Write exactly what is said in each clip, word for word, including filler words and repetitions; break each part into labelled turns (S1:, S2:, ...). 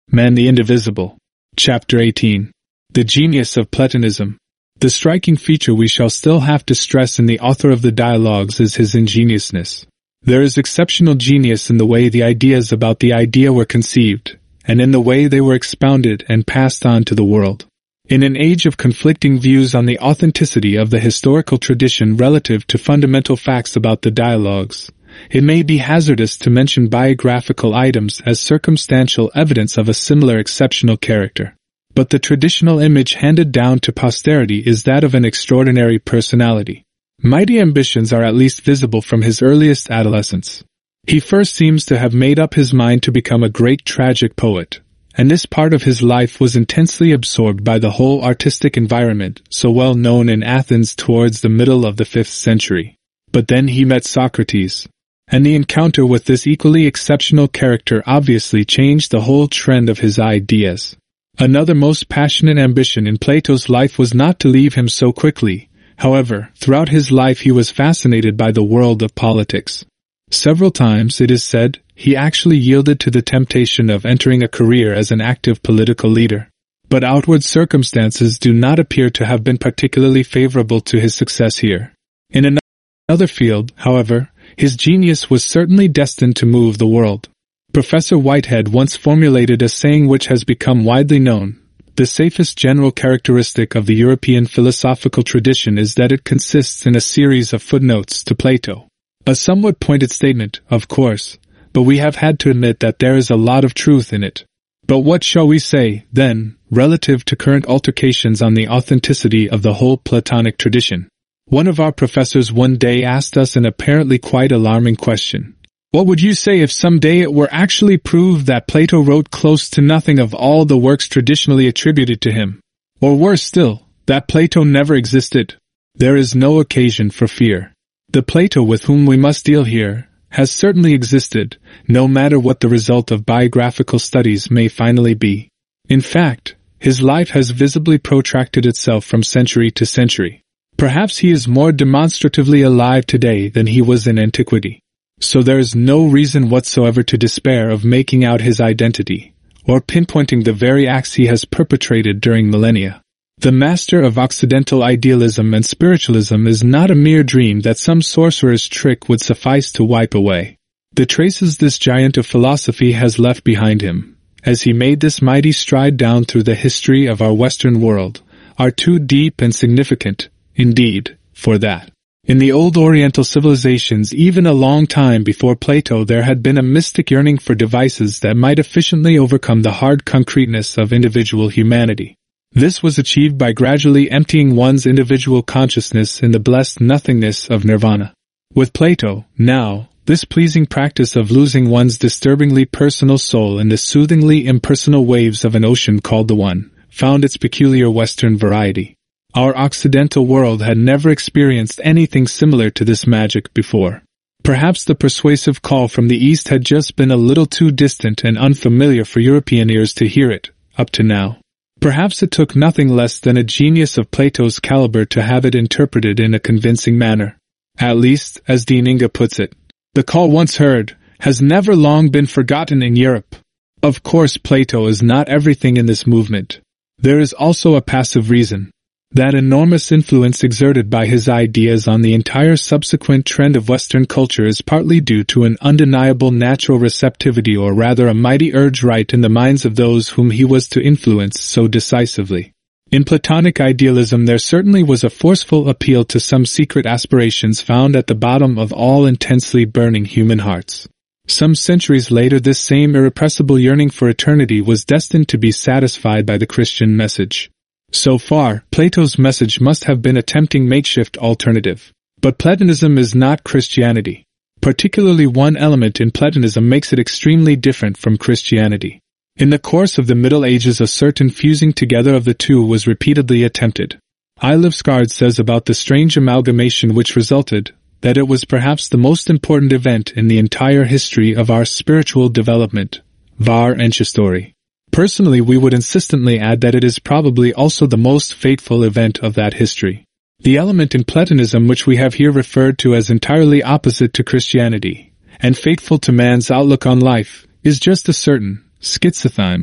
S1: Man the Indivisible. Chapter eighteen. The Genius of Platonism. The striking feature we shall still have to stress in the author of the Dialogues is his ingeniousness. There is exceptional genius in the way the ideas about the idea were conceived, and in the way they were expounded and passed on to the world. In an age of conflicting views on the authenticity of the historical tradition relative to fundamental facts about the Dialogues, it may be hazardous to mention biographical items as circumstantial evidence of a similar exceptional character. But the traditional image handed down to posterity is that of an extraordinary personality. Mighty ambitions are at least visible from his earliest adolescence. He first seems to have made up his mind to become a great tragic poet, and this part of his life was intensely absorbed by the whole artistic environment so well known in Athens towards the middle of the fifth century. But then he met Socrates, and the encounter with this equally exceptional character obviously changed the whole trend of his ideas. Another most passionate ambition in Plato's life was not to leave him so quickly. However, throughout his life he was fascinated by the world of politics. Several times, it is said, he actually yielded to the temptation of entering a career as an active political leader. But outward circumstances do not appear to have been particularly favorable to his success here. In another field, however, his genius was certainly destined to move the world. Professor Whitehead once formulated a saying which has become widely known: the safest general characteristic of the European philosophical tradition is that it consists in a series of footnotes to Plato. A somewhat pointed statement, of course, but we have had to admit that there is a lot of truth in it. But what shall we say, then, relative to current altercations on the authenticity of the whole Platonic tradition? One of our professors one day asked us an apparently quite alarming question. What would you say if someday it were actually proved that Plato wrote close to nothing of all the works traditionally attributed to him? Or worse still, that Plato never existed? There is no occasion for fear. The Plato with whom we must deal here has certainly existed, no matter what the result of biographical studies may finally be. In fact, his life has visibly protracted itself from century to century. Perhaps he is more demonstratively alive today than he was in antiquity. So there is no reason whatsoever to despair of making out his identity, or pinpointing the very acts he has perpetrated during millennia. The master of Occidental idealism and spiritualism is not a mere dream that some sorcerer's trick would suffice to wipe away. The traces this giant of philosophy has left behind him, as he made this mighty stride down through the history of our Western world, are too deep and significant, indeed, for that. In the old Oriental civilizations, even a long time before Plato, there had been a mystic yearning for devices that might efficiently overcome the hard concreteness of individual humanity. This was achieved by gradually emptying one's individual consciousness in the blessed nothingness of nirvana. With Plato, now, this pleasing practice of losing one's disturbingly personal soul in the soothingly impersonal waves of an ocean called the One, found its peculiar Western variety. Our Occidental world had never experienced anything similar to this magic before. Perhaps the persuasive call from the East had just been a little too distant and unfamiliar for European ears to hear it, up to now. Perhaps it took nothing less than a genius of Plato's caliber to have it interpreted in a convincing manner. At least, as Dean Inge puts it, the call once heard has never long been forgotten in Europe. Of course, Plato is not everything in this movement. There is also a passive reason. That enormous influence exerted by his ideas on the entire subsequent trend of Western culture is partly due to an undeniable natural receptivity, or rather a mighty urge right in the minds of those whom he was to influence so decisively. In Platonic idealism there certainly was a forceful appeal to some secret aspirations found at the bottom of all intensely burning human hearts. Some centuries later this same irrepressible yearning for eternity was destined to be satisfied by the Christian message. So far, Plato's message must have been a tempting makeshift alternative. But Platonism is not Christianity. Particularly one element in Platonism makes it extremely different from Christianity. In the course of the Middle Ages, a certain fusing together of the two was repeatedly attempted. Eilifsgaard says about the strange amalgamation which resulted, that it was perhaps the most important event in the entire history of our spiritual development, var ancestori. Personally, we would insistently add that it is probably also the most fateful event of that history. The element in Platonism which we have here referred to as entirely opposite to Christianity, and fateful to man's outlook on life, is just a certain schizothime,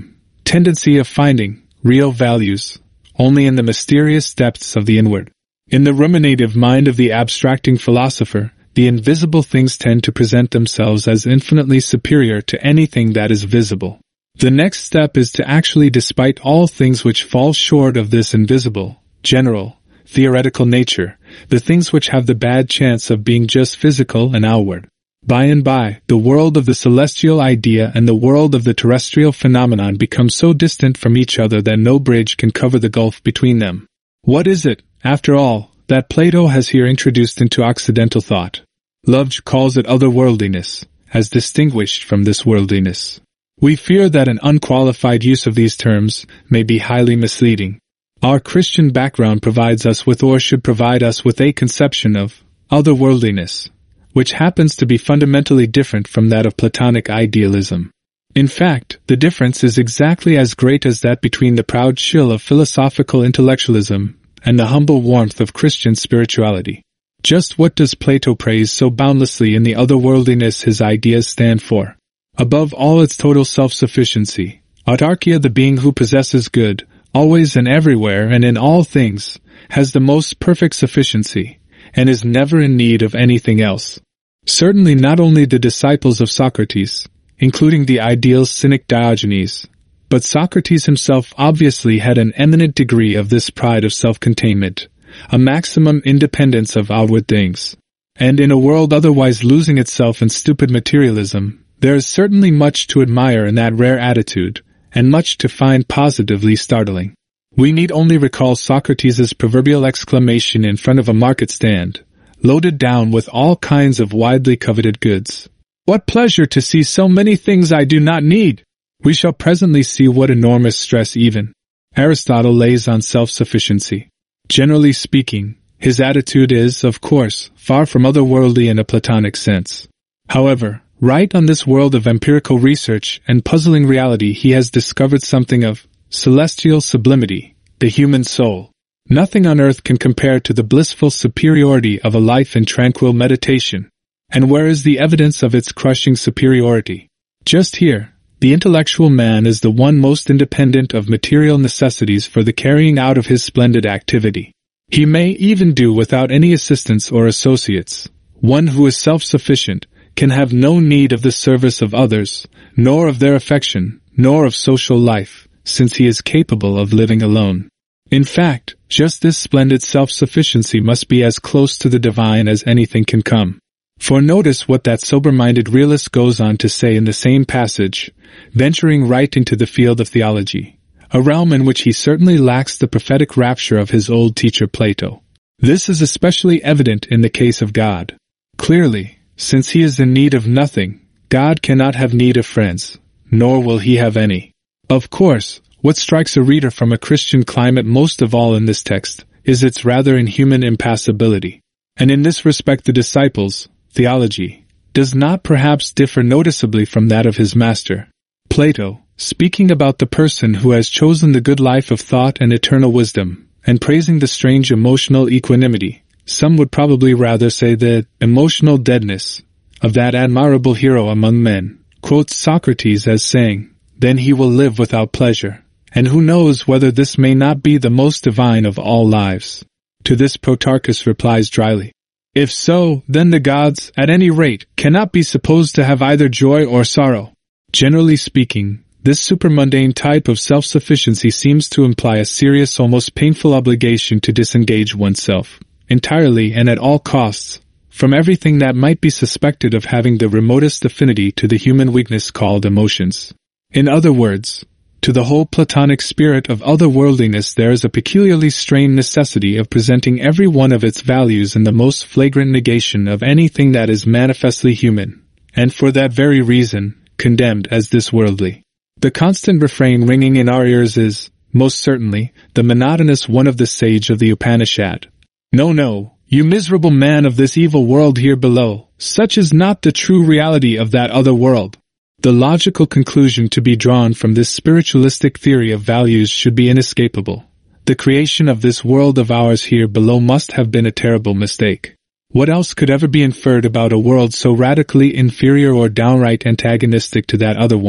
S1: tendency of finding real values only in the mysterious depths of the inward. In the ruminative mind of the abstracting philosopher, the invisible things tend to present themselves as infinitely superior to anything that is visible. The next step is to actually despite all things which fall short of this invisible, general, theoretical nature, the things which have the bad chance of being just physical and outward. By and by, the world of the celestial idea and the world of the terrestrial phenomenon become so distant from each other that no bridge can cover the gulf between them. What is it, after all, that Plato has here introduced into Occidental thought? Lodge calls it otherworldliness, as distinguished from this worldliness. We fear that an unqualified use of these terms may be highly misleading. Our Christian background provides us with or should provide us with a conception of otherworldliness, which happens to be fundamentally different from that of Platonic idealism. In fact, the difference is exactly as great as that between the proud chill of philosophical intellectualism and the humble warmth of Christian spirituality. Just what does Plato praise so boundlessly in the otherworldliness his ideas stand for? Above all, its total self-sufficiency, autarkia, the being who possesses good, always and everywhere and in all things, has the most perfect sufficiency, and is never in need of anything else. Certainly not only the disciples of Socrates, including the ideal cynic Diogenes, but Socrates himself obviously had an eminent degree of this pride of self-containment, a maximum independence of outward things. And in a world otherwise losing itself in stupid materialism, there is certainly much to admire in that rare attitude, and much to find positively startling. We need only recall Socrates' proverbial exclamation in front of a market stand, loaded down with all kinds of widely coveted goods. "What pleasure to see so many things I do not need!" We shall presently see what enormous stress even Aristotle lays on self-sufficiency. Generally speaking, his attitude is, of course, far from otherworldly in a Platonic sense. However, right on this world of empirical research and puzzling reality he has discovered something of celestial sublimity, the human soul. Nothing on earth can compare to the blissful superiority of a life in tranquil meditation. And where is the evidence of its crushing superiority? Just here. The intellectual man is the one most independent of material necessities for the carrying out of his splendid activity. He may even do without any assistance or associates. One who is self-sufficient can have no need of the service of others, nor of their affection, nor of social life, since he is capable of living alone. In fact, just this splendid self-sufficiency must be as close to the divine as anything can come. For notice what that sober-minded realist goes on to say in the same passage, venturing right into the field of theology, a realm in which he certainly lacks the prophetic rapture of his old teacher Plato. This is especially evident in the case of God. Clearly, since he is in need of nothing, God cannot have need of friends, nor will he have any. Of course, what strikes a reader from a Christian climate most of all in this text is its rather inhuman impassibility. And in this respect the disciples' theology does not perhaps differ noticeably from that of his master. Plato, speaking about the person who has chosen the good life of thought and eternal wisdom, and praising the strange emotional equanimity, some would probably rather say the emotional deadness, of that admirable hero among men, quotes Socrates as saying, "Then he will live without pleasure." And who knows whether this may not be the most divine of all lives? To this Protarchus replies dryly, "If so, then the gods, at any rate, cannot be supposed to have either joy or sorrow." Generally speaking, this supermundane type of self-sufficiency seems to imply a serious, almost painful obligation to disengage oneself, entirely and at all costs, from everything that might be suspected of having the remotest affinity to the human weakness called emotions. In other words, to the whole Platonic spirit of otherworldliness there is a peculiarly strained necessity of presenting every one of its values in the most flagrant negation of anything that is manifestly human, and for that very reason, condemned as this worldly. The constant refrain ringing in our ears is, most certainly, the monotonous one of the sage of the Upanishad. "No, no, you miserable man of this evil world here below, such is not the true reality of that other world." The logical conclusion to be drawn from this spiritualistic theory of values should be inescapable. The creation of this world of ours here below must have been a terrible mistake. What else could ever be inferred about a world so radically inferior or downright antagonistic to that other one,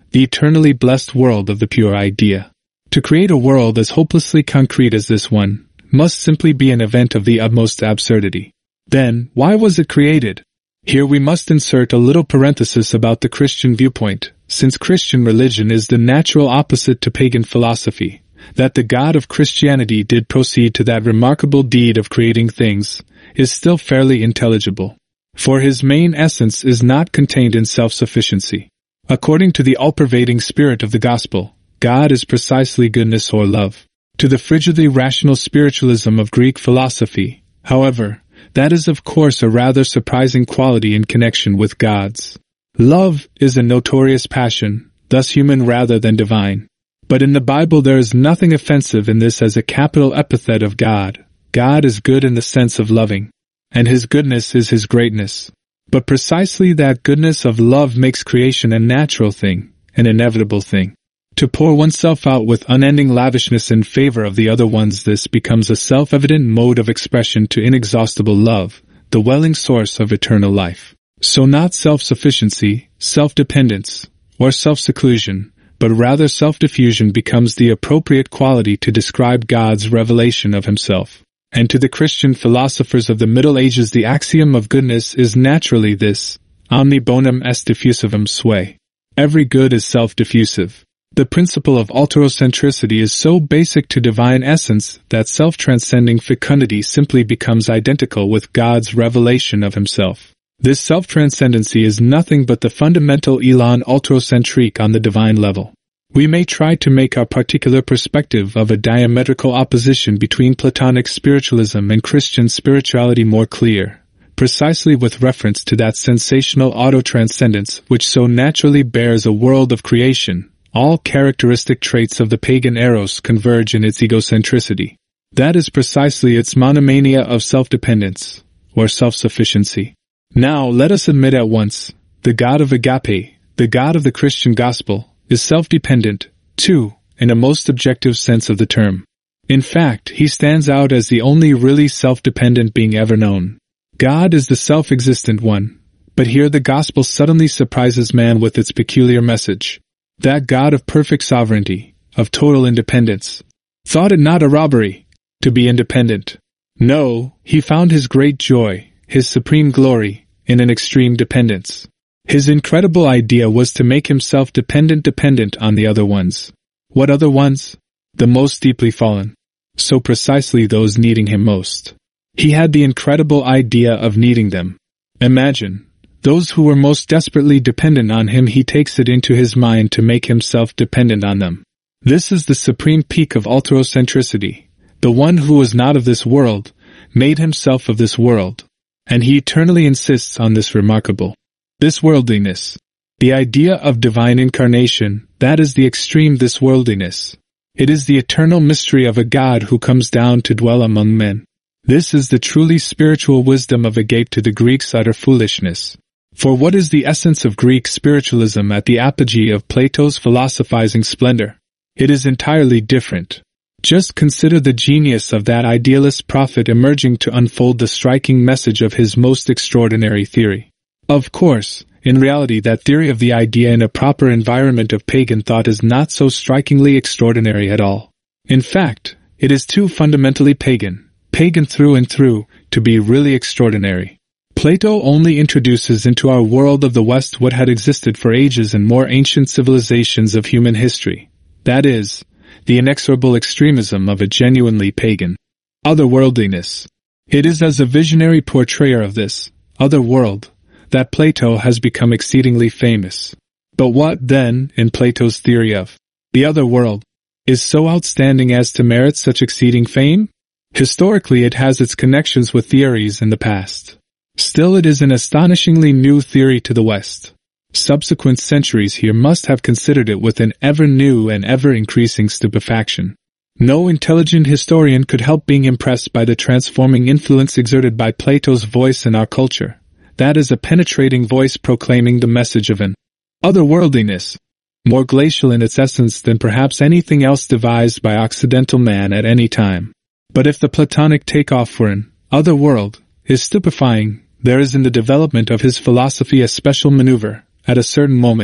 S1: the eternally blessed world of the pure idea. To create a world as hopelessly concrete as this one must simply be an event of the utmost absurdity. Then, why was it created? Here we must insert a little parenthesis about the Christian viewpoint, since Christian religion is the natural opposite to pagan philosophy, that the God of Christianity did proceed to that remarkable deed of creating things, is still fairly intelligible. For his main essence is not contained in self-sufficiency. According to the all-pervading spirit of the gospel, God is precisely goodness or love. To the frigidly rational spiritualism of Greek philosophy, however, that is of course a rather surprising quality in connection with God's. Love is a notorious passion, thus human rather than divine. But in the Bible there is nothing offensive in this as a capital epithet of God. God is good in the sense of loving, and his goodness is his greatness. But precisely that goodness of love makes creation a natural thing, an inevitable thing. To pour oneself out with unending lavishness in favor of the other ones, this becomes a self-evident mode of expression to inexhaustible love, the welling source of eternal life. So not self-sufficiency, self-dependence, or self-seclusion, but rather self-diffusion becomes the appropriate quality to describe God's revelation of himself. And to the Christian philosophers of the Middle Ages the axiom of goodness is naturally this: omni bonum est diffusivum sui. Every good is self-diffusive. The principle of alterocentricity is so basic to divine essence that self-transcending fecundity simply becomes identical with God's revelation of himself. This self-transcendency is nothing but the fundamental elan alterocentrique on the divine level. We may try to make our particular perspective of a diametrical opposition between Platonic spiritualism and Christian spirituality more clear, precisely with reference to that sensational auto-transcendence which so naturally bears a world of creation. All characteristic traits of the pagan eros converge in its egocentricity. That is precisely its monomania of self-dependence, or self-sufficiency. Now let us admit at once, the God of agape, the God of the Christian gospel, is self-dependent, too, in a most objective sense of the term. In fact, he stands out as the only really self-dependent being ever known. God is the self-existent one, but here the gospel suddenly surprises man with its peculiar message. That God of perfect sovereignty, of total independence, thought it not a robbery to be independent. No, he found his great joy, his supreme glory, in an extreme dependence. His incredible idea was to make himself dependent dependent on the other ones. What other ones? The most deeply fallen. So precisely those needing him most. He had the incredible idea of needing them. Imagine. Those who were most desperately dependent on him, he takes it into his mind to make himself dependent on them. This is the supreme peak of alterocentricity. The one who was not of this world, made himself of this world. And he eternally insists on this remarkable, this worldliness. The idea of divine incarnation, that is the extreme this worldliness. It is the eternal mystery of a God who comes down to dwell among men. This is the truly spiritual wisdom of agape to the Greeks' utter foolishness. For what is the essence of Greek spiritualism at the apogee of Plato's philosophizing splendor? It is entirely different. Just consider the genius of that idealist prophet emerging to unfold the striking message of his most extraordinary theory. Of course, in reality that theory of the idea in a proper environment of pagan thought is not so strikingly extraordinary at all. In fact, it is too fundamentally pagan, pagan through and through, to be really extraordinary. Plato only introduces into our world of the West what had existed for ages in more ancient civilizations of human history. That is, the inexorable extremism of a genuinely pagan otherworldliness. It is as a visionary portrayer of this other world that Plato has become exceedingly famous. But what, then, in Plato's theory of the other world, is so outstanding as to merit such exceeding fame? Historically, it has its connections with theories in the past. Still, it is an astonishingly new theory to the West. Subsequent centuries here must have considered it with an ever-new and ever-increasing stupefaction. No intelligent historian could help being impressed by the transforming influence exerted by Plato's voice in our culture. That is a penetrating voice proclaiming the message of an otherworldliness, more glacial in its essence than perhaps anything else devised by Occidental man at any time. But if the Platonic takeoff for an other world is stupefying, there is in the development of his philosophy a special maneuver, at a certain moment,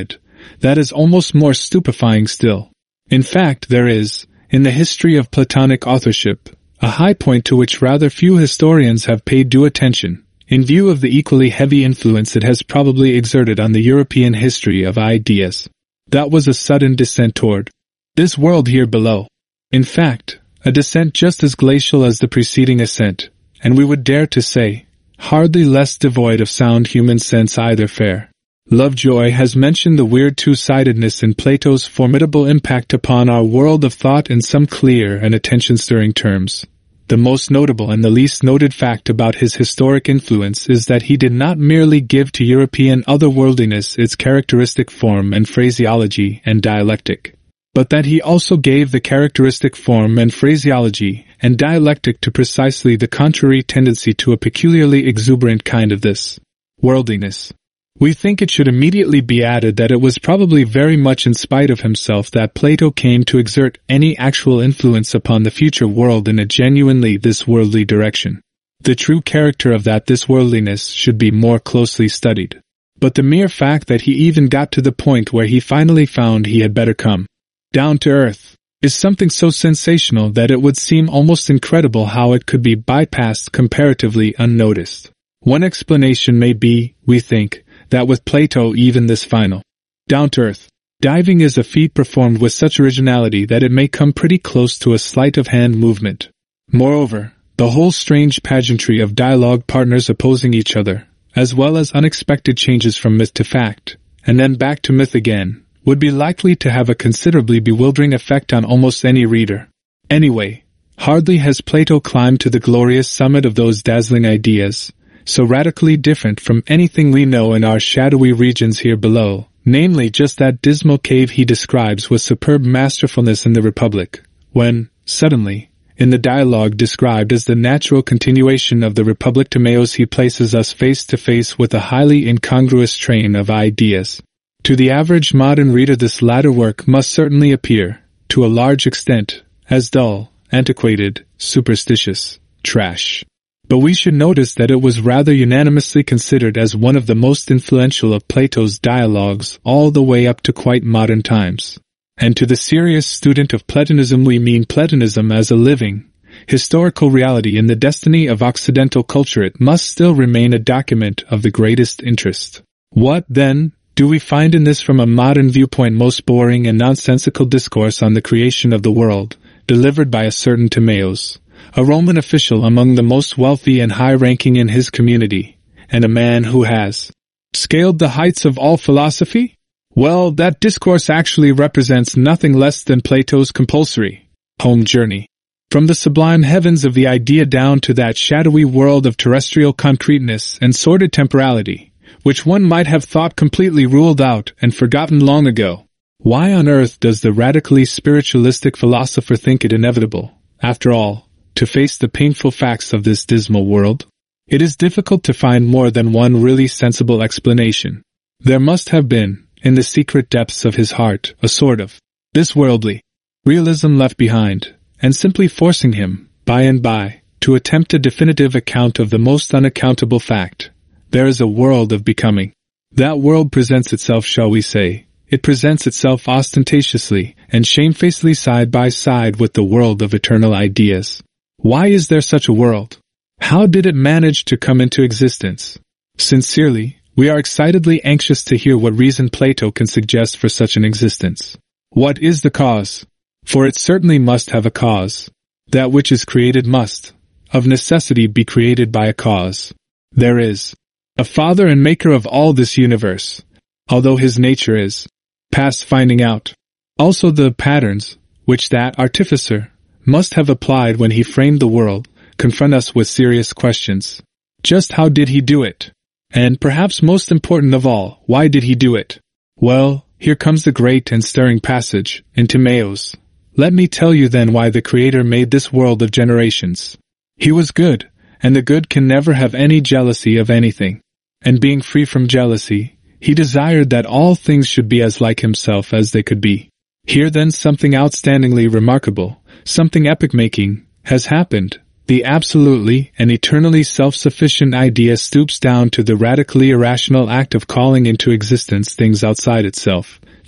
S1: that is almost more stupefying still. In fact, there is, in the history of Platonic authorship, a high point to which rather few historians have paid due attention, in view of the equally heavy influence it has probably exerted on the European history of ideas. That was a sudden descent toward this world here below. In fact, a descent just as glacial as the preceding ascent, and we would dare to say, hardly less devoid of sound human sense either. Fair Lovejoy has mentioned the weird two-sidedness in Plato's formidable impact upon our world of thought in some clear and attention-stirring terms. The most notable and the least noted fact about his historic influence is that he did not merely give to European otherworldliness its characteristic form and phraseology and dialectic, but that he also gave the characteristic form and phraseology and dialectic to precisely the contrary tendency to a peculiarly exuberant kind of this worldliness. We think it should immediately be added that it was probably very much in spite of himself that Plato came to exert any actual influence upon the future world in a genuinely this-worldly direction. The true character of that this-worldliness should be more closely studied. But the mere fact that he even got to the point where he finally found he had better come down to earth is something so sensational that it would seem almost incredible how it could be bypassed comparatively unnoticed. One explanation may be, we think, that with Plato even this final down-to-earth diving is a feat performed with such originality that it may come pretty close to a sleight-of-hand movement. Moreover, the whole strange pageantry of dialogue partners opposing each other, as well as unexpected changes from myth to fact, and then back to myth again, would be likely to have a considerably bewildering effect on almost any reader. Anyway, hardly has Plato climbed to the glorious summit of those dazzling ideas, so radically different from anything we know in our shadowy regions here below, namely just that dismal cave he describes with superb masterfulness in the Republic, when, suddenly, in the dialogue described as the natural continuation of the Republic Timaeus he places us face to face with a highly incongruous train of ideas. To the average modern reader this latter work must certainly appear, to a large extent, as dull, antiquated, superstitious trash. But we should notice that it was rather unanimously considered as one of the most influential of Plato's dialogues all the way up to quite modern times. And to the serious student of Platonism we mean Platonism as a living, historical reality in the destiny of Occidental culture. It must still remain a document of the greatest interest. What, then, do we find in this from a modern viewpoint most boring and nonsensical discourse on the creation of the world, delivered by a certain Timaeus, a Roman official among the most wealthy and high-ranking in his community, and a man who has scaled the heights of all philosophy? Well, that discourse actually represents nothing less than Plato's compulsory home journey. From the sublime heavens of the idea down to that shadowy world of terrestrial concreteness and sordid temporality, which one might have thought completely ruled out and forgotten long ago. Why on earth does the radically spiritualistic philosopher think it inevitable, after all, to face the painful facts of this dismal world? It is difficult to find more than one really sensible explanation. There must have been, in the secret depths of his heart, a sort of this worldly realism left behind, and simply forcing him, by and by, to attempt a definitive account of the most unaccountable fact. There is a world of becoming. That world presents itself, shall we say, it presents itself ostentatiously and shamefacedly side by side with the world of eternal ideas. Why is there such a world? How did it manage to come into existence? Sincerely, we are excitedly anxious to hear what reason Plato can suggest for such an existence. What is the cause? For it certainly must have a cause. That which is created must, of necessity, be created by a cause. There is a Father and Maker of all this universe, although his nature is past finding out. Also the patterns, which that artificer must have applied when he framed the world, confront us with serious questions. Just how did he do it? And perhaps most important of all, why did he do it? Well, here comes the great and stirring passage, in Timaeus. Let me tell you then why the Creator made this world of generations. He was good, and the good can never have any jealousy of anything. And being free from jealousy, he desired that all things should be as like himself as they could be. Here then something outstandingly remarkable, something epoch-making, has happened. The absolutely and eternally self-sufficient idea stoops down to the radically irrational act of calling into existence things outside itself,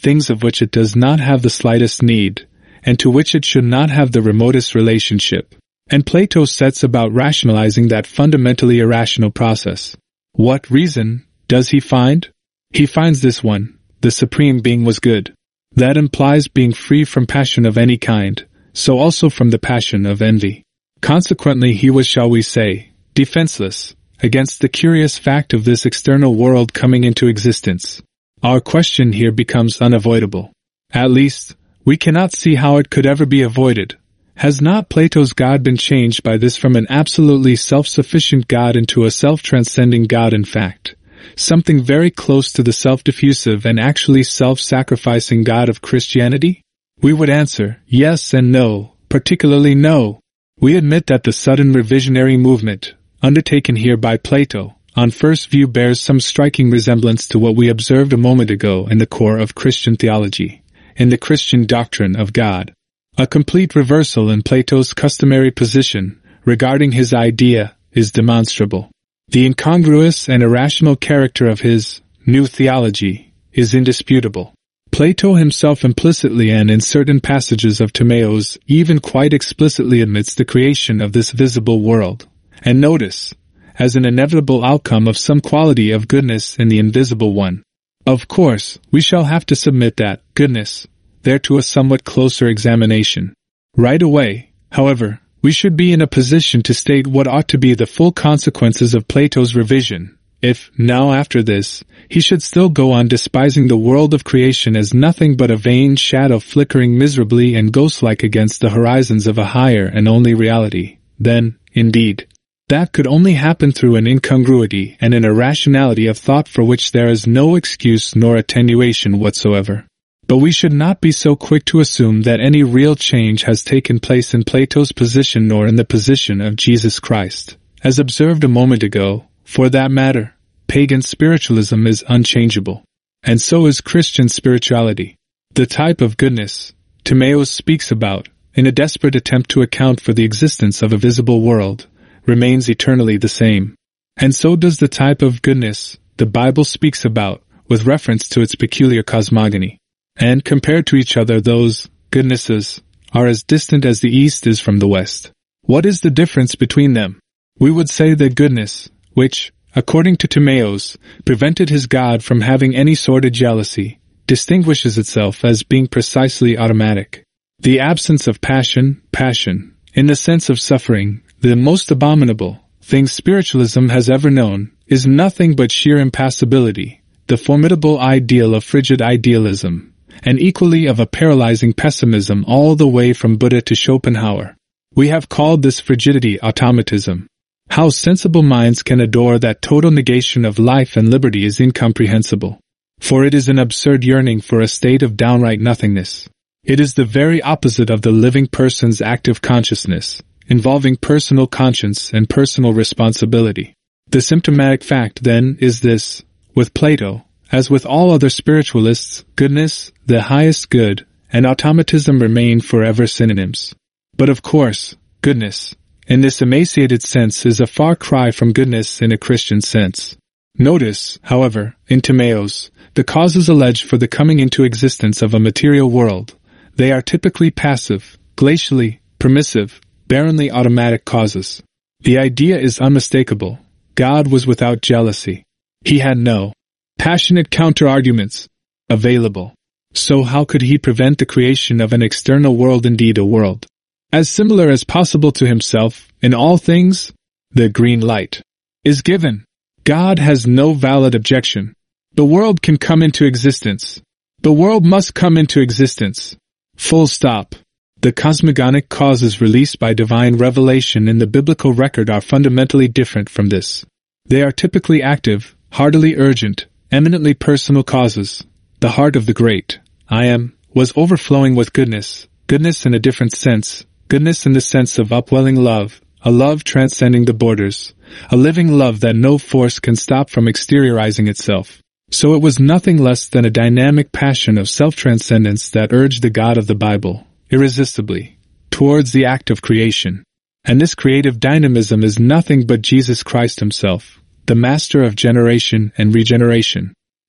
S1: things of which it does not have the slightest need, and to which it should not have the remotest relationship. And Plato sets about rationalizing that fundamentally irrational process. What reason does he find? He finds this one: the Supreme Being was good. That implies being free from passion of any kind, so also from the passion of envy. Consequently, he was, shall we say, defenseless against the curious fact of this external world coming into existence. Our question here becomes unavoidable. At least, we cannot see how it could ever be avoided. Has not Plato's God been changed by this from an absolutely self-sufficient God into a self-transcending God in fact? Something very close to the self-diffusive and actually self-sacrificing God of Christianity? We would answer, yes and no, particularly no. We admit that the sudden revisionary movement, undertaken here by Plato, on first view bears some striking resemblance to what we observed a moment ago in the core of Christian theology, in the Christian doctrine of God. A complete reversal in Plato's customary position regarding his idea is demonstrable. The incongruous and irrational character of his new theology is indisputable. Plato himself implicitly and in certain passages of Timaeus even quite explicitly admits the creation of this visible world, and notice, as an inevitable outcome of some quality of goodness in the invisible one. Of course, we shall have to submit that goodness there to a somewhat closer examination. Right away, however, we should be in a position to state what ought to be the full consequences of Plato's revision, if, now after this, he should still go on despising the world of creation as nothing but a vain shadow flickering miserably and ghost-like against the horizons of a higher and only reality. Then, indeed, that could only happen through an incongruity and an irrationality of thought for which there is no excuse nor attenuation whatsoever. But we should not be so quick to assume that any real change has taken place in Plato's position nor in the position of Jesus Christ. As observed a moment ago, for that matter, pagan spiritualism is unchangeable. And so is Christian spirituality. The type of goodness Timaeus speaks about, in a desperate attempt to account for the existence of a visible world, remains eternally the same. And so does the type of goodness the Bible speaks about, with reference to its peculiar cosmogony. And compared to each other, those goodnesses are as distant as the East is from the West. What is the difference between them? We would say that goodness, which, according to Timaeus, prevented his God from having any sordid jealousy, distinguishes itself as being precisely automatic. The absence of passion, passion, in the sense of suffering, the most abominable thing spiritualism has ever known, is nothing but sheer impassibility, the formidable ideal of frigid idealism, and equally of a paralyzing pessimism all the way from Buddha to Schopenhauer. We have called this frigidity automatism. How sensible minds can adore that total negation of life and liberty is incomprehensible. For it is an absurd yearning for a state of downright nothingness. It is the very opposite of the living person's active consciousness, involving personal conscience and personal responsibility. The symptomatic fact, then, is this: with Plato, as with all other spiritualists, goodness, the highest good, and automatism remain forever synonyms. But of course, goodness, in this emaciated sense, is a far cry from goodness in a Christian sense. Notice, however, in Timaeus, the causes alleged for the coming into existence of a material world. They are typically passive, glacially, permissive, barrenly automatic causes. The idea is unmistakable. God was without jealousy. He had no passionate counter-arguments available. So how could he prevent the creation of an external world, indeed a world as similar as possible to himself in all things? The green light is given. God has no valid objection. The world can come into existence. The world must come into existence. Full stop. The cosmogonic causes released by divine revelation in the biblical record are fundamentally different from this. They are typically active, heartily urgent, eminently personal causes. The heart of the great I Am was overflowing with goodness, goodness in a different sense, goodness in the sense of upwelling love, a love transcending the borders, a living love that no force can stop from exteriorizing itself. So it was nothing less than a dynamic passion of self-transcendence that urged the God of the Bible, irresistibly, towards the act of creation. And this creative dynamism is nothing but Jesus Christ himself, the master of generation and regeneration.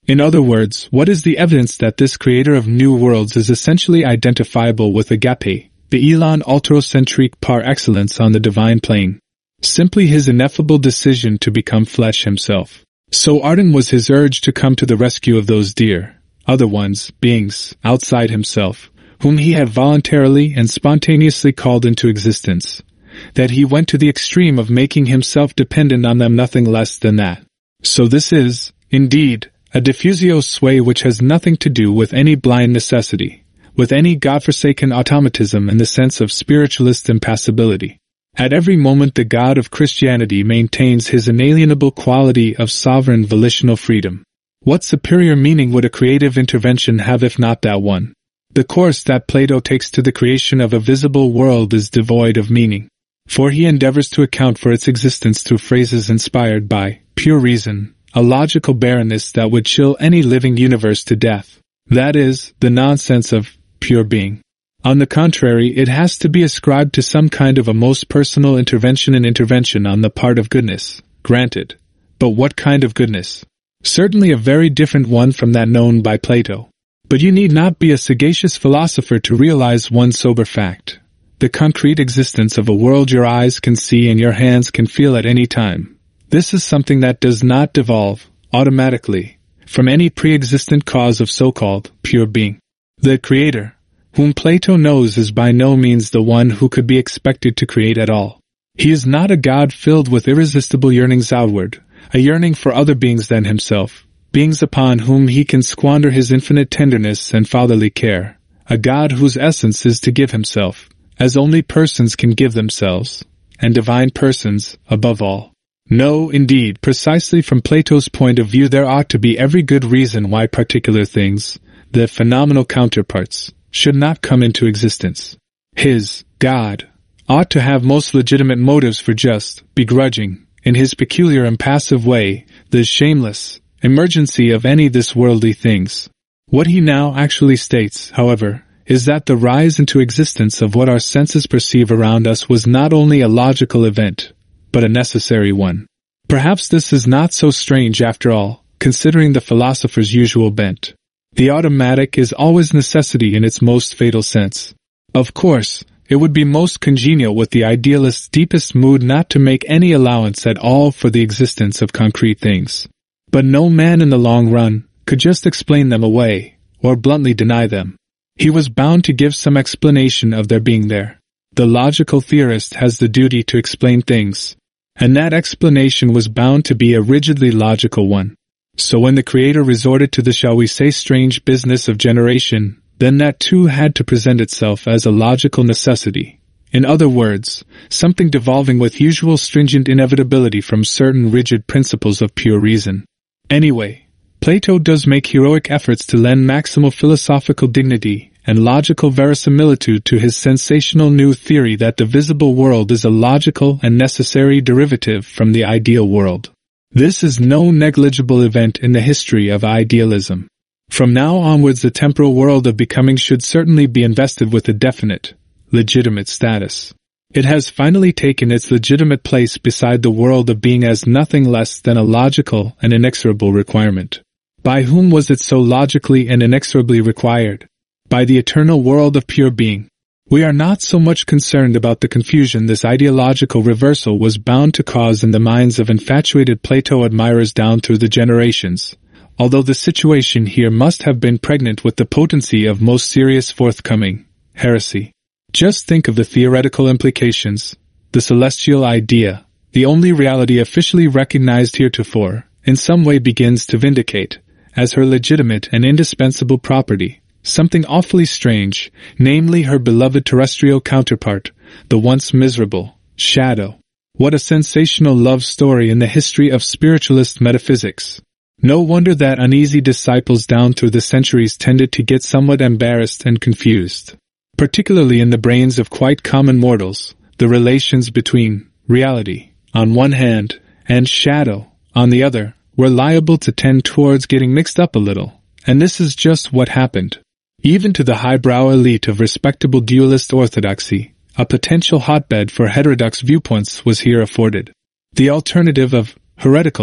S1: In other words, what is the evidence that this creator of new worlds is essentially identifiable with agape, the elan ultracentrique par excellence on the divine plane? Simply his ineffable decision to become flesh himself. So ardent was his urge to come to the rescue of those dear, other ones, beings, outside himself, whom he had voluntarily and spontaneously called into existence, that he went to the extreme of making himself dependent on them, nothing less than that. So this is, indeed, a diffusio sway which has nothing to do with any blind necessity, with any godforsaken automatism in the sense of spiritualist impassibility. At every moment the God of Christianity maintains his inalienable quality of sovereign volitional freedom. What superior meaning would a creative intervention have if not that one? The course that Plato takes to the creation of a visible world is devoid of meaning, for he endeavors to account for its existence through phrases inspired by pure reason, a logical barrenness that would chill any living universe to death. That is, the nonsense of pure being. On the contrary, it has to be ascribed to some kind of a most personal intervention and intervention on the part of goodness, granted. But what kind of goodness? Certainly a very different one from that known by Plato. But you need not be a sagacious philosopher to realize one sober fact. The concrete existence of a world your eyes can see and your hands can feel at any time. This is something that does not devolve, automatically, from any pre-existent cause of so-called pure being. The Creator, whom Plato knows, is by no means the one who could be expected to create at all. He is not a God filled with irresistible yearnings outward, a yearning for other beings than himself, beings upon whom he can squander his infinite tenderness and fatherly care, a God whose essence is to give himself, as only persons can give themselves, and divine persons, above all. No, indeed, precisely from Plato's point of view there ought to be every good reason why particular things, the phenomenal counterparts, should not come into existence. His, God, ought to have most legitimate motives for just, begrudging, in his peculiar impassive way, the shameless emergency of any this worldly things. What he now actually states, however, is that the rise into existence of what our senses perceive around us was not only a logical event, but a necessary one. Perhaps this is not so strange after all, considering the philosopher's usual bent. The automatic is always necessity in its most fatal sense. Of course, it would be most congenial with the idealist's deepest mood not to make any allowance at all for the existence of concrete things. But no man in the long run could just explain them away, or bluntly deny them. He was bound to give some explanation of their being there. The logical theorist has the duty to explain things, and that explanation was bound to be a rigidly logical one. So when the Creator resorted to the, shall we say, strange business of generation, then that too had to present itself as a logical necessity. In other words, something devolving with usual stringent inevitability from certain rigid principles of pure reason. Anyway, Plato does make heroic efforts to lend maximal philosophical dignity and logical verisimilitude to his sensational new theory that the visible world is a logical and necessary derivative from the ideal world. This is no negligible event in the history of idealism. From now onwards the temporal world of becoming should certainly be invested with a definite, legitimate status. It has finally taken its legitimate place beside the world of being as nothing less than a logical and inexorable requirement. By whom was it so logically and inexorably required? By the eternal world of pure being. We are not so much concerned about the confusion this ideological reversal was bound to cause in the minds of infatuated Plato admirers down through the generations, although the situation here must have been pregnant with the potency of most serious forthcoming heresy. Just think of the theoretical implications. The celestial idea, the only reality officially recognized heretofore, in some way begins to vindicate, as her legitimate and indispensable property, something awfully strange, namely her beloved terrestrial counterpart, the once miserable shadow. What a sensational love story in the history of spiritualist metaphysics. No wonder that uneasy disciples down through the centuries tended to get somewhat embarrassed and confused. Particularly in the brains of quite common mortals, the relations between reality, on one hand, and shadow, on the other, were liable to tend towards getting mixed up a little, and this is just what happened. Even to the highbrow elite of respectable dualist orthodoxy, a potential hotbed for heterodox viewpoints was here afforded. The alternative of heretical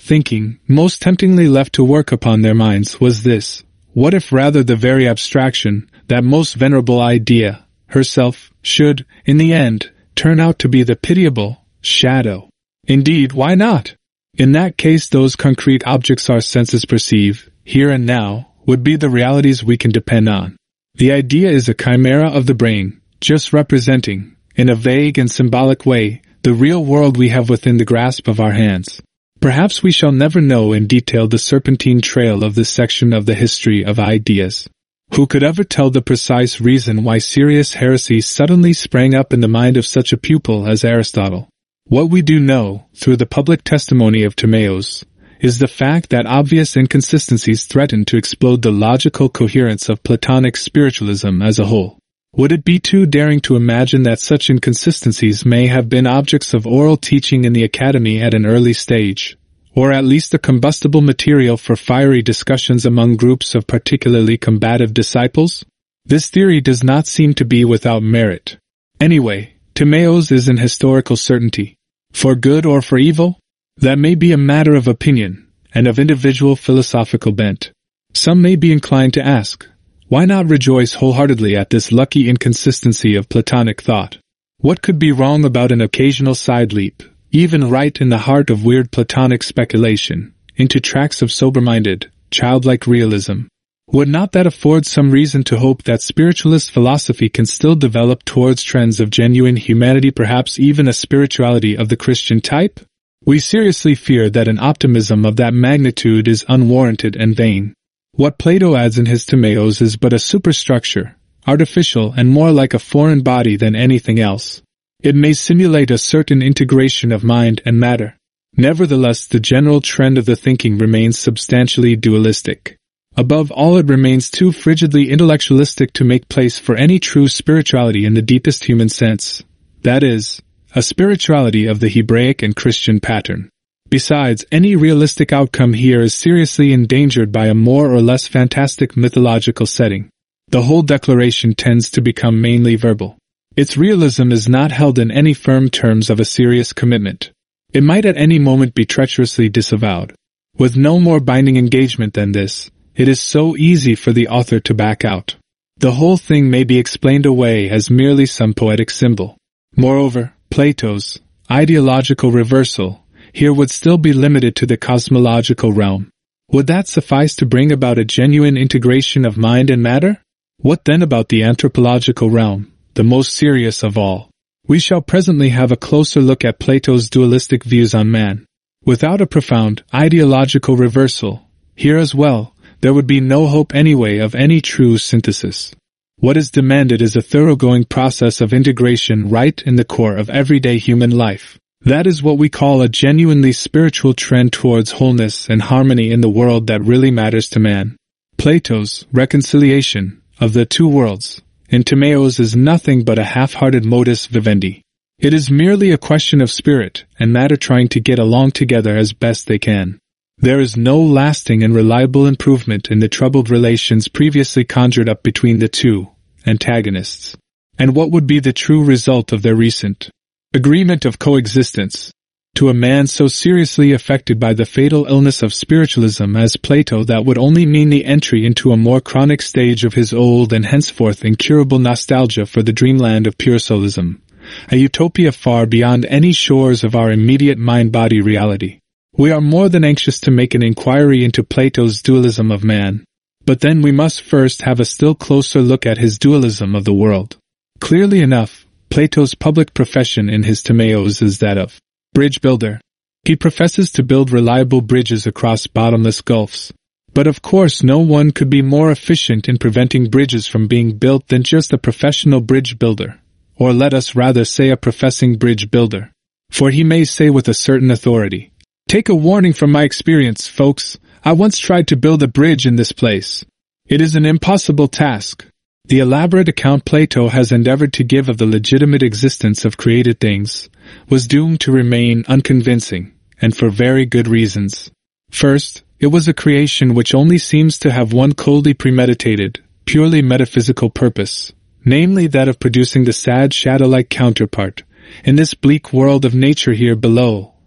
S1: thinking, most temptingly left to work upon their minds, was this: what if rather the very abstraction, that most venerable idea, herself, should, in the end, turn out to be the pitiable shadow? Indeed, why not? In that case, those concrete objects our senses perceive, here and now, would be the realities we can depend on. The idea is a chimera of the brain, just representing, in a vague and symbolic way, the real world we have within the grasp of our hands. Perhaps we shall never know in detail the serpentine trail of this section of the history of ideas. Who could ever tell the precise reason why serious heresy suddenly sprang up in the mind of such a pupil as Aristotle? What we do know, through the public testimony of Timaeus, is the fact that obvious inconsistencies threaten to explode the logical coherence of Platonic spiritualism as a whole. Would it be too daring to imagine that such inconsistencies may have been objects of oral teaching in the academy at an early stage, or at least a combustible material for fiery discussions among groups of particularly combative disciples? This theory does not seem to be without merit. Anyway, Timaeus is an historical certainty. For good or for evil? That may be a matter of opinion, and of individual philosophical bent. Some may be inclined to ask, why not rejoice wholeheartedly at this lucky inconsistency of Platonic thought? What could be wrong about an occasional side leap, even right in the heart of weird Platonic speculation, into tracks of sober-minded, childlike realism? Would not that afford some reason to hope that spiritualist philosophy can still develop towards trends of genuine humanity, perhaps even a spirituality of the Christian type? We seriously fear that an optimism of that magnitude is unwarranted and vain. What Plato adds in his Timaeus is but a superstructure, artificial and more like a foreign body than anything else. It may simulate a certain integration of mind and matter. Nevertheless, the general trend of the thinking remains substantially dualistic. Above all, it remains too frigidly intellectualistic to make place for any true spirituality in the deepest human sense. That is, a spirituality of the Hebraic and Christian pattern. Besides, any realistic outcome here is seriously endangered by a more or less fantastic mythological setting. The whole declaration tends to become mainly verbal. Its realism is not held in any firm terms of a serious commitment. It might at any moment be treacherously disavowed. With no more binding engagement than this, it is so easy for the author to back out. The whole thing may be explained away as merely some poetic symbol. Moreover, Plato's ideological reversal here would still be limited to the cosmological realm. Would that suffice to bring about a genuine integration of mind and matter? What then about the anthropological realm, the most serious of all? We shall presently have a closer look at Plato's dualistic views on man. Without a profound ideological reversal, here as well, there would be no hope anyway of any true synthesis. What is demanded is a thoroughgoing process of integration right in the core of everyday human life. That is what we call a genuinely spiritual trend towards wholeness and harmony in the world that really matters to man. Plato's reconciliation of the two worlds in Timaeus is nothing but a half-hearted modus vivendi. It is merely a question of spirit and matter trying to get along together as best they can. There is no lasting and reliable improvement in the troubled relations previously conjured up between the two antagonists. And what would be the true result of their recent agreement of coexistence? To a man so seriously affected by the fatal illness of spiritualism as Plato, that would only mean the entry into a more chronic stage of his old and henceforth incurable nostalgia for the dreamland of pure soulism, a utopia far beyond any shores of our immediate mind-body reality. We are more than anxious to make an inquiry into Plato's dualism of man, but then we must first have a still closer look at his dualism of the world. Clearly enough, Plato's public profession in his Timaeus is that of bridge builder. He professes to build reliable bridges across bottomless gulfs. But of course no one could be more efficient in preventing bridges from being built than just a professional bridge builder, or let us rather say a professing bridge builder. For he may say with a certain authority, "Take a warning from my experience, folks. I once tried to build a bridge in this place. It is an impossible task." The elaborate account Plato has endeavored to give of the legitimate existence of created things was doomed to remain unconvincing, and for very good reasons. First, it was a creation which only seems to have one coldly premeditated, purely metaphysical purpose, namely that of producing the sad shadow-like counterpart, in this bleak world of nature here below,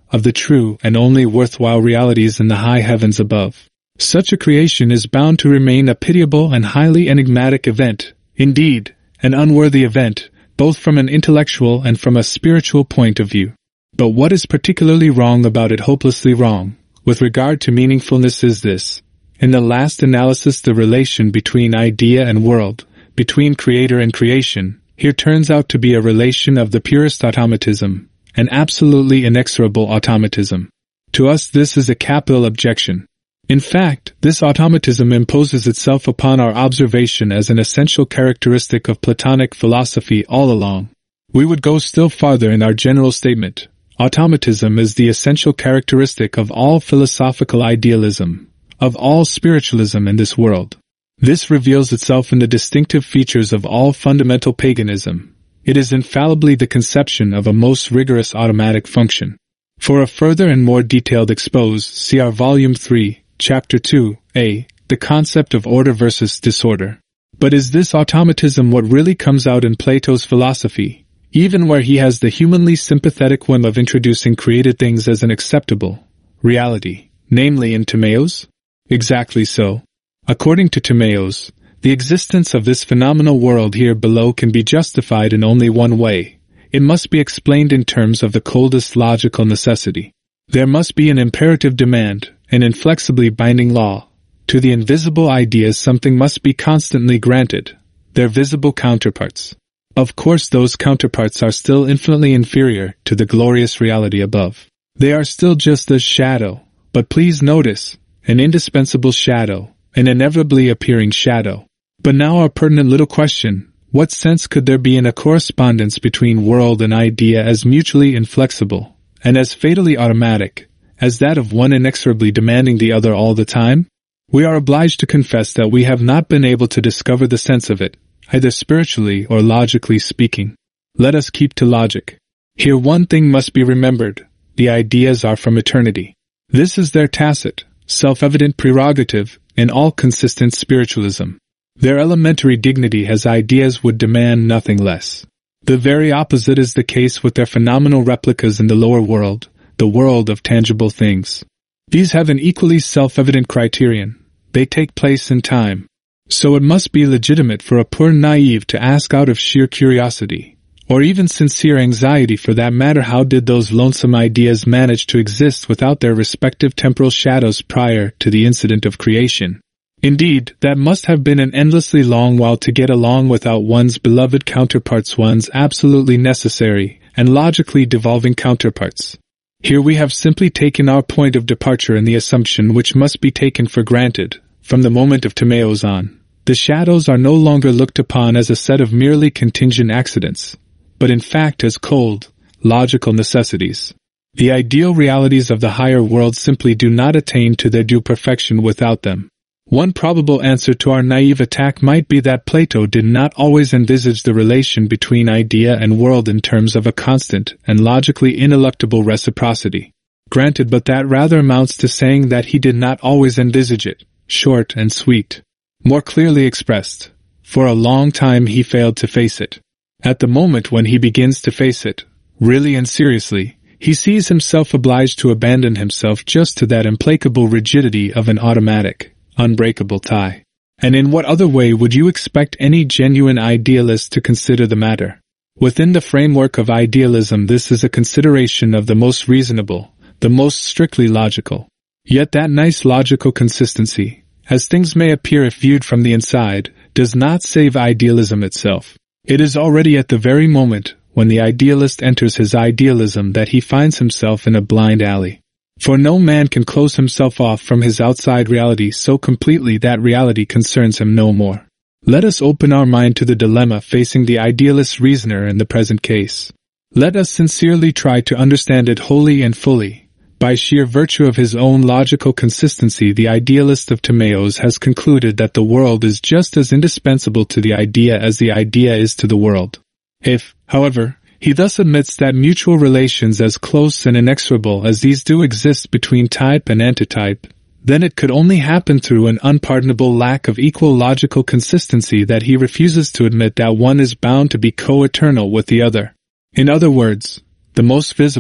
S1: of the true and only worthwhile realities in the high heavens above. Such a creation is bound to remain a pitiable and highly enigmatic event, indeed, an unworthy event, both from an intellectual and from a spiritual point of view. But what is particularly wrong about it, hopelessly wrong, with regard to meaningfulness, is this. In the last analysis, the relation between idea and world, between creator and creation, here turns out to be a relation of the purest automatism, an absolutely inexorable automatism. To us this is a capital objection. In fact, this automatism imposes itself upon our observation as an essential characteristic of Platonic philosophy all along. We would go still farther in our general statement. Automatism is the essential characteristic of all philosophical idealism, of all spiritualism in this world. This reveals itself in the distinctive features of all fundamental paganism. It is infallibly the conception of a most rigorous automatic function. For a further and more detailed expose, see our Volume three, Chapter two, A, The Concept of Order versus Disorder. But is this automatism what really comes out in Plato's philosophy, even where he has the humanly sympathetic whim of introducing created things as an acceptable reality, namely in Timaeus? Exactly so. According to Timaeus, the existence of this phenomenal world here below can be justified in only one way. It must be explained in terms of the coldest logical necessity. There must be an imperative demand, an inflexibly binding law. To the invisible ideas something must be constantly granted, their visible counterparts. Of course those counterparts are still infinitely inferior to the glorious reality above. They are still just a shadow, but please notice, an indispensable shadow, an inevitably appearing shadow. But now our pertinent little question, what sense could there be in a correspondence between world and idea as mutually inflexible, and as fatally automatic, as that of one inexorably demanding the other all the time? We are obliged to confess that we have not been able to discover the sense of it, either spiritually or logically speaking. Let us keep to logic. Here one thing must be remembered, the ideas are from eternity. This is their tacit, self-evident prerogative in all consistent spiritualism. Their elementary dignity as ideas would demand nothing less. The very opposite is the case with their phenomenal replicas in the lower world, the world of tangible things. These have an equally self-evident criterion. They take place in time. So it must be legitimate for a poor naive to ask out of sheer curiosity, or even sincere anxiety for that matter, how did those lonesome ideas manage to exist without their respective temporal shadows prior to the incident of creation? Indeed, that must have been an endlessly long while to get along without one's beloved counterparts, one's absolutely necessary and logically devolving counterparts. Here we have simply taken our point of departure in the assumption which must be taken for granted, from the moment of Timaeus on. The shadows are no longer looked upon as a set of merely contingent accidents, but in fact as cold, logical necessities. The ideal realities of the higher world simply do not attain to their due perfection without them. One probable answer to our naive attack might be that Plato did not always envisage the relation between idea and world in terms of a constant and logically ineluctable reciprocity. Granted, but that rather amounts to saying that he did not always envisage it, short and sweet. More clearly expressed, for a long time he failed to face it. At the moment when he begins to face it, really and seriously, he sees himself obliged to abandon himself just to that implacable rigidity of an automatic, unbreakable tie. And in what other way would you expect any genuine idealist to consider the matter? Within the framework of idealism, this is a consideration of the most reasonable, the most strictly logical. Yet that nice logical consistency, as things may appear if viewed from the inside, does not save idealism itself. It is already at the very moment when the idealist enters his idealism that he finds himself in a blind alley. For no man can close himself off from his outside reality so completely that reality concerns him no more. Let us open our mind to the dilemma facing the idealist reasoner in the present case. Let us sincerely try to understand it wholly and fully. By sheer virtue of his own logical consistency, the idealist of Timaeus has concluded that the world is just as indispensable to the idea as the idea is to the world. If, however, he thus admits that mutual relations as close and inexorable as these do exist between type and antitype, then it could only happen through an unpardonable lack of equal logical consistency that he refuses to admit that one is bound to be co-eternal with the other. In other words, the most visible,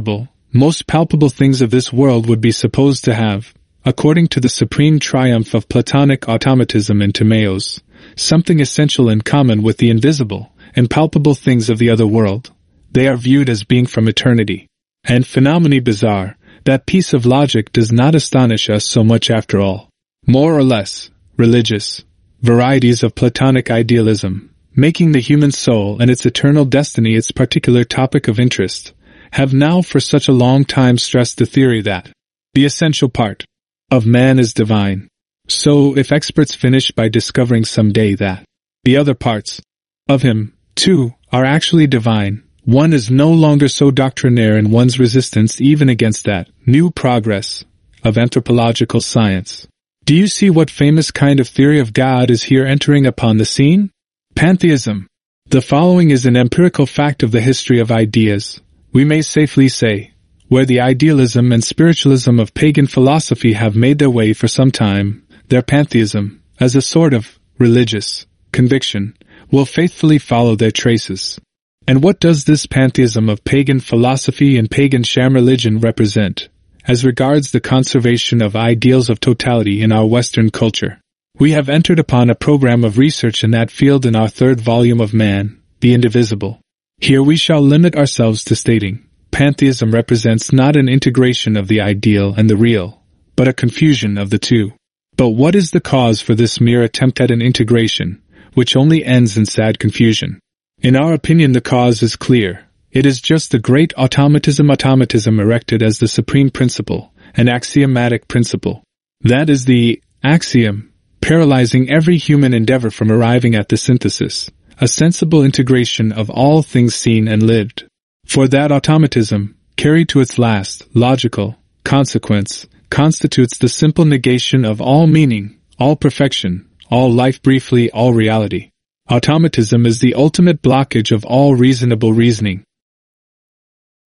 S1: most palpable things of this world would be supposed to have, according to the supreme triumph of Platonic automatism in Timaeus, something essential in common with the invisible and palpable things of the other world. They are viewed as being from eternity. And phenomena bizarre, that piece of logic does not astonish us so much after all. More or less, religious, varieties of Platonic idealism, making the human soul and its eternal destiny its particular topic of interest, have now for such a long time stressed the theory that the essential part of man is divine. So if experts finish by discovering someday that the other parts of him, too, are actually divine, one is no longer so doctrinaire in one's resistance even against that new progress of anthropological science. Do you see what famous kind of theory of God is here entering upon the scene? Pantheism. The following is an empirical fact of the history of ideas, we may safely say, where the idealism and spiritualism of pagan philosophy have made their way for some time, their pantheism, as a sort of religious conviction, will faithfully follow their traces. And what does this pantheism of pagan philosophy and pagan sham religion represent, as regards the conservation of ideals of totality in our Western culture? We have entered upon a program of research in that field in our third volume of Man, the Indivisible. Here we shall limit ourselves to stating, pantheism represents not an integration of the ideal and the real, but a confusion of the two. But what is the cause for this mere attempt at an integration, which only ends in sad confusion? In our opinion the cause is clear. It is just the great automatism automatism erected as the supreme principle, an axiomatic principle. That is the axiom, paralyzing every human endeavor from arriving at the synthesis, a sensible integration of all things seen and lived. For that automatism, carried to its last, logical, consequence, constitutes the simple negation of all meaning, all perfection, all life, briefly all reality. Automatism is the ultimate blockage of all reasonable reasoning.